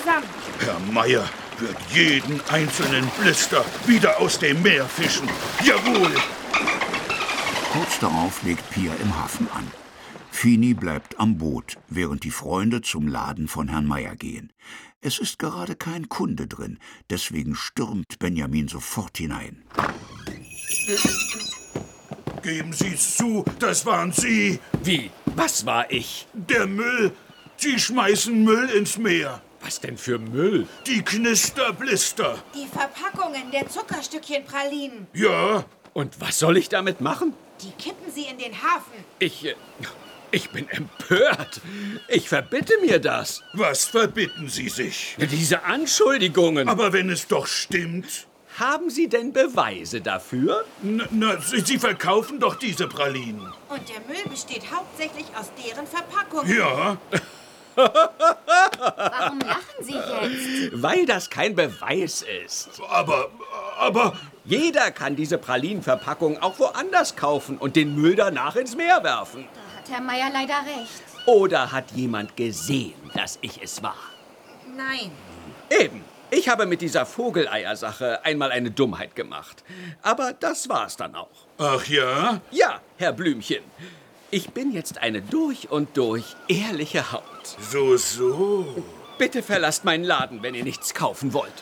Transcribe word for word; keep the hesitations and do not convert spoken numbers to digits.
zusammen. Herr Meier wird jeden einzelnen Blister wieder aus dem Meer fischen. Jawohl! Kurz darauf legt Pia im Hafen an. Fini bleibt am Boot, während die Freunde zum Laden von Herrn Meier gehen. Es ist gerade kein Kunde drin, deswegen stürmt Benjamin sofort hinein. Geben Sie es zu, das waren Sie. Wie? Was war ich? Der Müll. Sie schmeißen Müll ins Meer. Was denn für Müll? Die Knisterblister. Die Verpackungen der Zuckerstückchen-Pralinen. Ja. Und was soll ich damit machen? Die kippen Sie in den Hafen. Ich... Äh, ich bin empört. Ich verbitte mir das. Was verbitten Sie sich? Diese Anschuldigungen. Aber wenn es doch stimmt. Haben Sie denn Beweise dafür? Na, na, Sie verkaufen doch diese Pralinen. Und der Müll besteht hauptsächlich aus deren Verpackungen. Ja. Warum lachen Sie jetzt? Weil das kein Beweis ist. Aber, aber... Jeder kann diese Pralinenverpackung auch woanders kaufen und den Müll danach ins Meer werfen. Da hat Herr Meier leider recht. Oder hat jemand gesehen, dass ich es war? Nein. Eben. Ich habe mit dieser Vogeleiersache einmal eine Dummheit gemacht. Aber das war's dann auch. Ach ja? Ja, Herr Blümchen. Ich bin jetzt eine durch und durch ehrliche Haut. So, so. Bitte verlasst meinen Laden, wenn ihr nichts kaufen wollt.